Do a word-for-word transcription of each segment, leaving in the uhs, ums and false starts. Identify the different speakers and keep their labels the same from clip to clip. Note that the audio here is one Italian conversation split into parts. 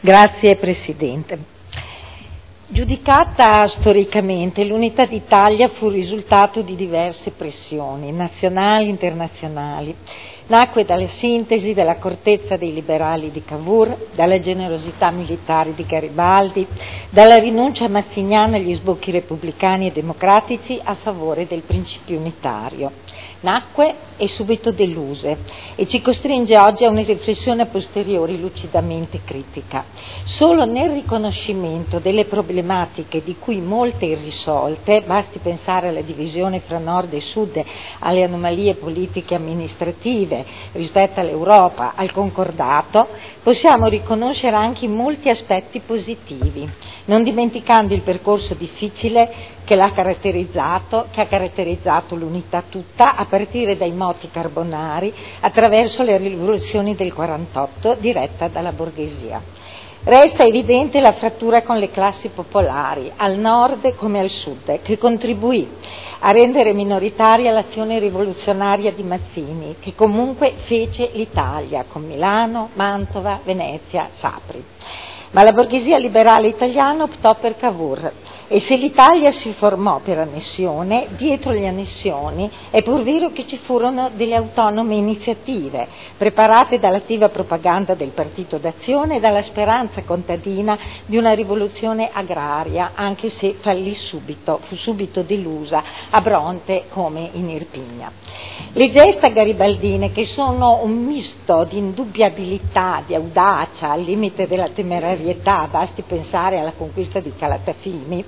Speaker 1: Grazie Presidente. Giudicata storicamente, l'unità d'Italia fu il risultato di diverse pressioni, nazionali e internazionali. Nacque dalla sintesi dell'accortezza dei liberali di Cavour, dalla generosità militare di Garibaldi, dalla rinuncia mazziniana agli sbocchi repubblicani e democratici a favore del principio unitario. Nacque e subito deluse e ci costringe oggi a una riflessione a posteriori lucidamente critica. Solo nel riconoscimento delle problematiche di cui molte irrisolte, basti pensare alla divisione fra nord e sud, alle anomalie politiche e amministrative rispetto all'Europa, al concordato, possiamo riconoscere anche molti aspetti positivi, non dimenticando il percorso difficile che l'ha caratterizzato, che ha caratterizzato l'unità tutta, a partire dai moti carbonari, attraverso le rivoluzioni del quarantotto, diretta dalla borghesia. Resta evidente la frattura con le classi popolari, al nord come al sud, che contribuì a rendere minoritaria l'azione rivoluzionaria di Mazzini, che comunque fece l'Italia, con Milano, Mantova, Venezia, Sapri. Ma la borghesia liberale italiana optò per Cavour e se l'Italia si formò per annessione, dietro le annessioni è pur vero che ci furono delle autonome iniziative preparate dall'attiva propaganda del Partito d'Azione e dalla speranza contadina di una rivoluzione agraria, anche se fallì subito, fu subito delusa a Bronte come in Irpinia. Le gesta garibaldine, che sono un misto di indubbiabilità, di audacia, al limite della temerarietà, basti pensare alla conquista di Calatafimi,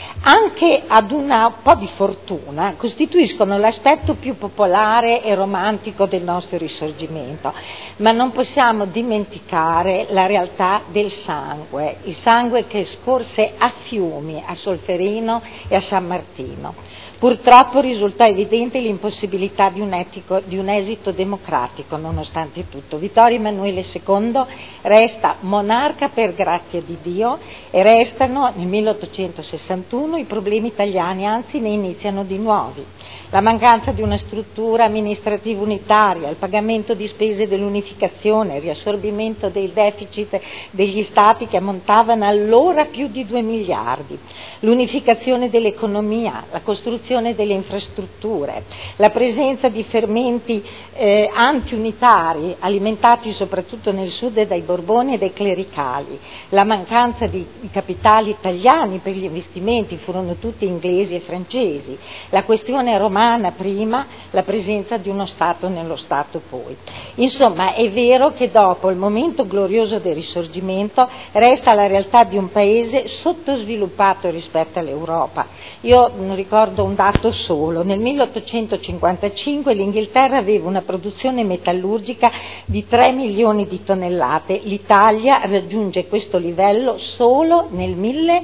Speaker 1: anche ad un po' di fortuna, costituiscono l'aspetto più popolare e romantico del nostro risorgimento, ma non possiamo dimenticare la realtà del sangue, il sangue che scorse a fiumi a Solferino e a San Martino. Purtroppo risulta evidente l'impossibilità di un, etico, di un esito democratico, nonostante tutto. Vittorio Emanuele secondo resta monarca per grazia di Dio e restano nel milleottocentosessantuno i problemi italiani, anzi ne iniziano di nuovi. La mancanza di una struttura amministrativa unitaria, il pagamento di spese dell'unificazione, il riassorbimento dei deficit degli Stati che ammontavano allora più di due miliardi, l'unificazione dell'economia, la costruzione delle infrastrutture, la presenza di fermenti eh, anti-unitari alimentati soprattutto nel sud dai Borboni e dai clericali, la mancanza di, di capitali italiani per gli investimenti, furono tutti inglesi e francesi, la questione romana prima, la presenza di uno Stato nello Stato poi. Insomma, è vero che dopo il momento glorioso del Risorgimento resta la realtà di un paese sottosviluppato rispetto all'Europa. Io non ricordo un dato solo: nel milleottocentocinquantacinque l'Inghilterra aveva una produzione metallurgica di tre milioni di tonnellate, l'Italia raggiunge questo livello solo nel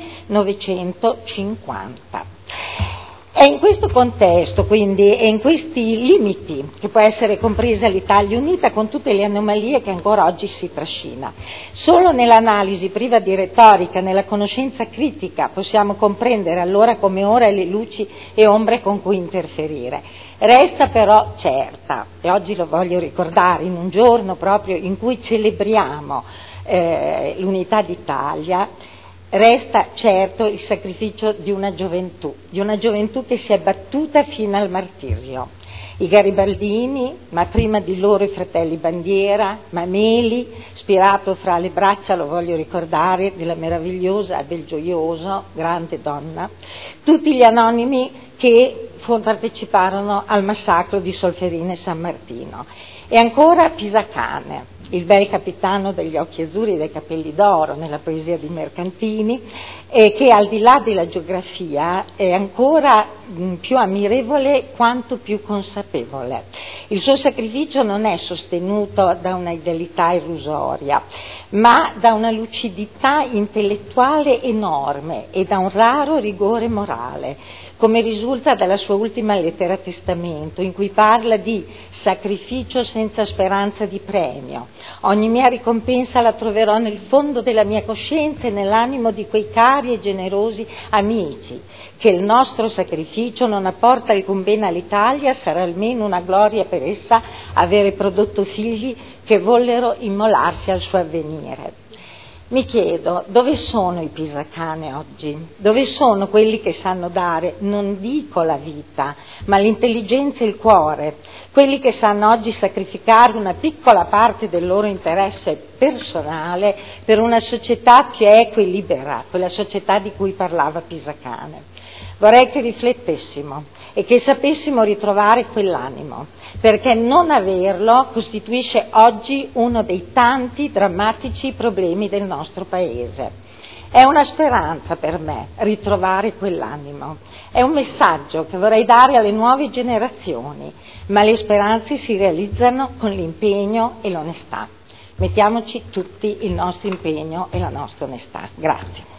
Speaker 1: millenovecentocinquanta. È in questo contesto, quindi, e in questi limiti che può essere compresa l'Italia unita con tutte le anomalie che ancora oggi si trascina. Solo nell'analisi priva di retorica, nella conoscenza critica, possiamo comprendere allora come ora le luci e ombre con cui interferire. Resta però certa, e oggi lo voglio ricordare, in un giorno proprio in cui celebriamo eh, l'unità d'Italia, resta certo il sacrificio di una gioventù, di una gioventù che si è battuta fino al martirio. I garibaldini, ma prima di loro i fratelli Bandiera, Mameli, ispirato fra le braccia, lo voglio ricordare, della meravigliosa Abel Gioioso, grande donna, tutti gli anonimi che parteciparono al massacro di Solferino e San Martino. E ancora Pisacane, il bel capitano degli occhi azzurri e dei capelli d'oro nella poesia di Mercantini, e che al di là della geografia è ancora mh, più ammirevole quanto più consapevole. Il suo sacrificio non è sostenuto da una idealità illusoria, ma da una lucidità intellettuale enorme e da un raro rigore morale, come risulta dalla sua ultima lettera testamento, in cui parla di sacrificio senza speranza di premio. Ogni mia ricompensa la troverò nel fondo della mia coscienza e nell'animo di quei cari e generosi amici, che il nostro sacrificio non apporta alcun bene all'Italia, sarà almeno una gloria per essa avere prodotto figli che vollero immolarsi al suo avvenire. Mi chiedo, dove sono i pisacane oggi? Dove sono quelli che sanno dare, non dico la vita, ma l'intelligenza e il cuore? Quelli che sanno oggi sacrificare una piccola parte del loro interesse personale per una società più equa e libera, quella società di cui parlava Pisacane. Vorrei che riflettessimo e che sapessimo ritrovare quell'animo, perché non averlo costituisce oggi uno dei tanti drammatici problemi del nostro Paese. È una speranza per me ritrovare quell'animo, è un messaggio che vorrei dare alle nuove generazioni, ma le speranze si realizzano con l'impegno e l'onestà. Mettiamoci tutti il nostro impegno e la nostra onestà. Grazie.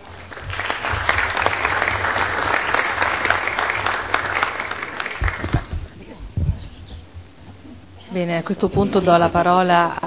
Speaker 2: Bene, a questo punto do la parola